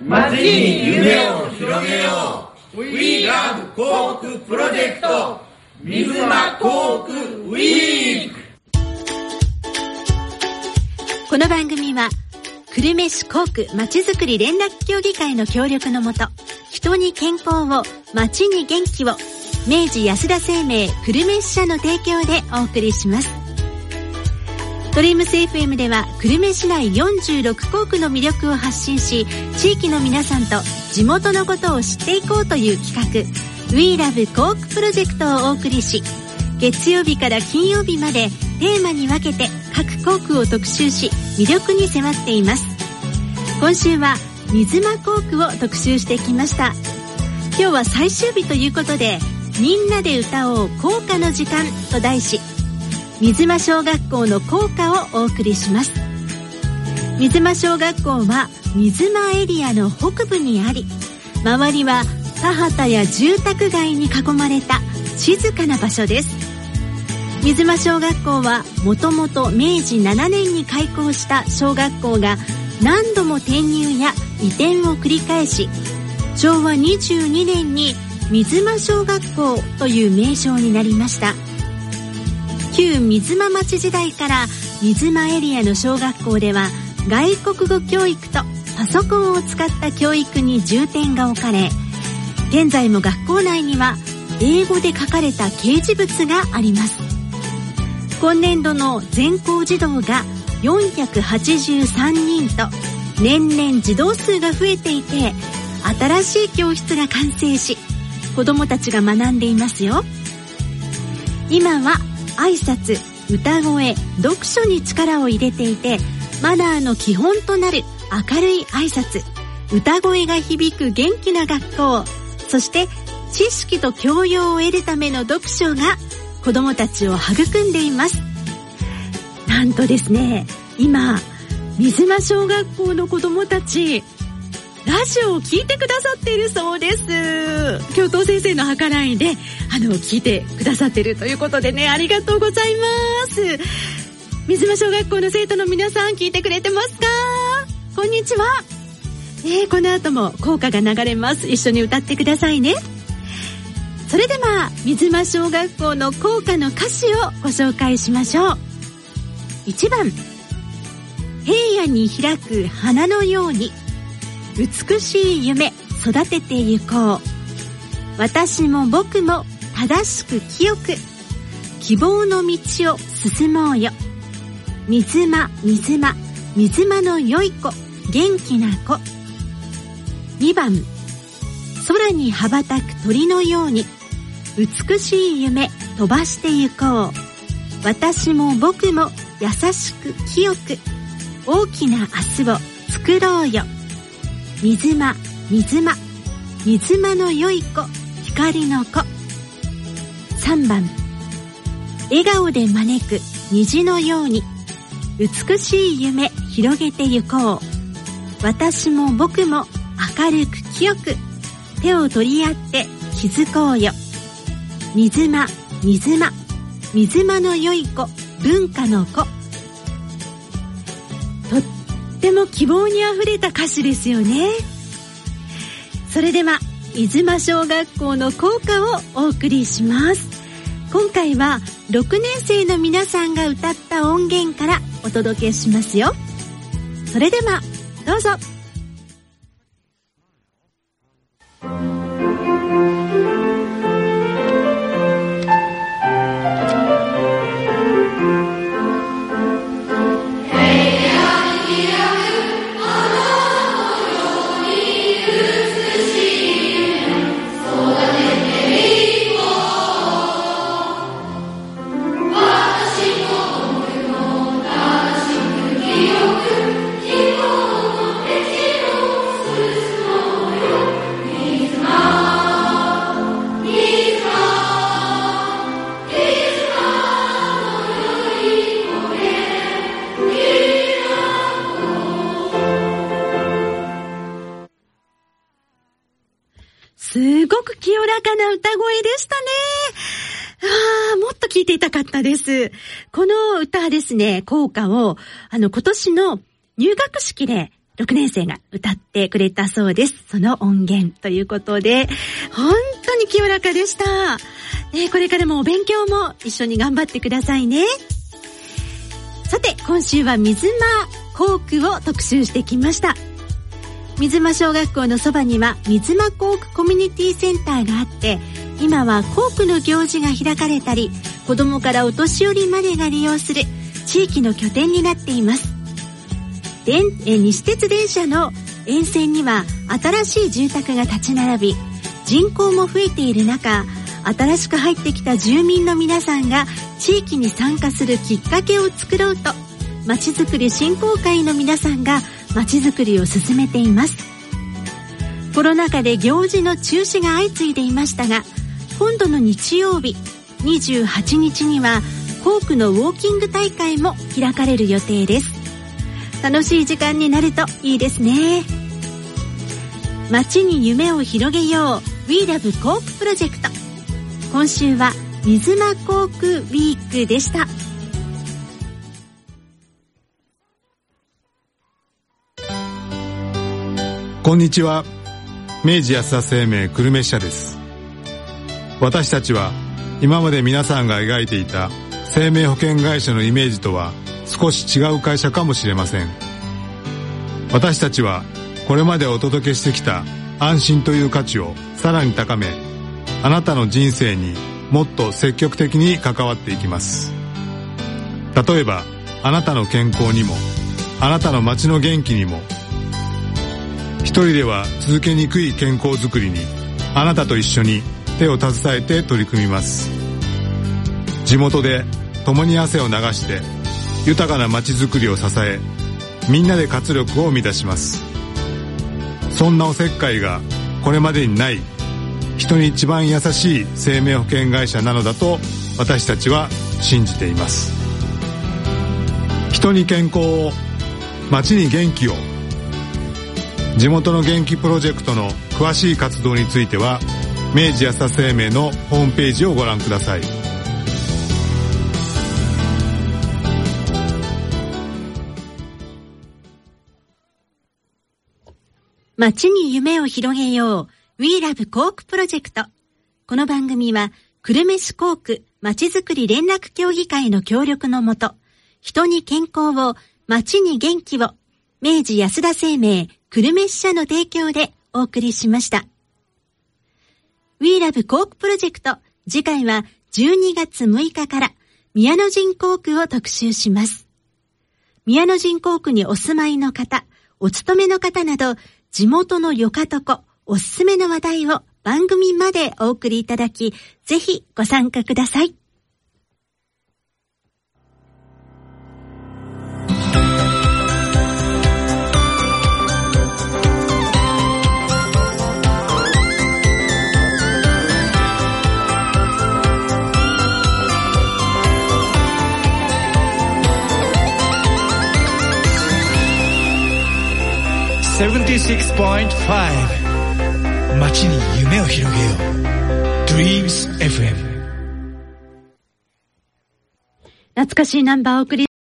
街に夢を広げよう We Love 校区プロジェクト水間校区ウィーク。 この番組は久留米市校区まちづくり連絡協議会の協力のもと、人に健康を、街に元気を、明治安田生命久留米支社の提供でお送りします。ドリームス FM では久留米市内46校区の魅力を発信し、地域の皆さんと地元のことを知っていこうという企画 We Love 校区プロジェクトをお送りし、月曜日から金曜日までテーマに分けて各校区を特集し、魅力に迫っています。今週は水間校区を特集してきました。今日は最終日ということで、みんなで歌おう校歌の時間と題し、水間小学校の校歌をお送りします。水間小学校は水間エリアの北部にあり、周りは田畑や住宅街に囲まれた静かな場所です。水間小学校はもともと明治7年に開校した小学校が何度も転入や移転を繰り返し、昭和22年に水間小学校という名称になりました。旧水間町時代から水間エリアの小学校では外国語教育とパソコンを使った教育に重点が置かれ、現在も学校内には英語で書かれた掲示物があります。今年度の全校児童が483人と年々児童数が増えていて、新しい教室が完成し、子どもたちが学んでいますよ。今は挨拶、歌声、読書に力を入れていて、マナーの基本となる明るい挨拶、歌声が響く元気な学校、そして知識と教養を得るための読書が子どもたちを育んでいます。なんとですね、今水間小学校の子どもたちラジオを聞いてくださっているそうです。教頭先生の計らいで聞いてくださっているということでね、ありがとうございます。水間小学校の生徒の皆さん、聞いてくれてますか？こんにちは。この後も校歌が流れます。一緒に歌ってくださいね。それでは水間小学校の校歌の歌詞をご紹介しましょう。1番、平野に開く花のように美しい夢育ててゆこう。私も僕も正しく清く希望の道を進もうよ。水間水間水間の良い子元気な子。2番、空に羽ばたく鳥のように美しい夢飛ばしてゆこう。私も僕も優しく清く大きな明日を作ろうよ。水間水間水間の良い子光の子。3番、笑顔で招く虹のように美しい夢広げてゆこう。私も僕も明るく清く手を取り合って気づこうよ。水間水間水間の良い子文化の子。とっても希望にあふれた歌詞ですよね。それでは水間小学校の校歌をお送りします。今回は6年生の皆さんが歌った音源からお届けしますよ。それではどうぞ。すごく清らかな歌声でしたね。もっと聞いていたかったです。この歌ですね、校歌を今年の入学式で 6年生が歌ってくれたそうです。その音源ということで、本当に清らかでした。これからもお勉強も一緒に頑張ってくださいね。さて、今週は水間校区を特集してきました。水間小学校のそばには水間校区コミュニティセンターがあって、今は校区の行事が開かれたり、子どもからお年寄りまでが利用する地域の拠点になっています。西鉄電車の沿線には新しい住宅が立ち並び、人口も増えている中、新しく入ってきた住民の皆さんが地域に参加するきっかけを作ろうと、まちづくり振興会の皆さんがまちづくりを進めています。コロナ禍で行事の中止が相次いでいましたが、今度の日曜日28日には校区のウォーキング大会も開かれる予定です。楽しい時間になるといいですね。街に夢を広げよう We Love 校区プロジェクト。今週は水間校区ウィークでした。 こんにちは。明治安田生命久留米支社です。私たちは今まで皆さんが描いていた生命保険会社のイメージとは少し違う会社かもしれません。私たちはこれまでお届けしてきた安心という価値をさらに高め、あなたの人生にもっと積極的に関わっていきます。例えば、あなたの健康にも、あなたの街の元気にも。一人では続けにくい健康づくりに、あなたと一緒に手を携えて取り組みます。地元で共に汗を流して豊かな街づくりを支え、みんなで活力を生み出します。そんなおせっかいがこれまでにない人に一番優しい生命保険会社なのだと私たちは信じています。人に健康を、街に元気を。地元の元気プロジェクトの詳しい活動については明治安田生命のホームページをご覧ください。 街に夢を広げよう We Love 校区プロジェクト。この番組は久留米市校区まちづくり連絡協議会の協力のもと、人に健康を、街に元気を、明治安田生命久留米支社の提供でお送りしました。We Love 校区プロジェクト、次回は12月6日から宮の陣校区を特集します。宮の陣校区にお住まいの方、お勤めの方など、地元のよかとこ、おすすめの話題を番組までお送りいただき、ぜひご参加ください。 76.5 街に夢を広げよう Dreams FM。 懐かしいナンバーを送り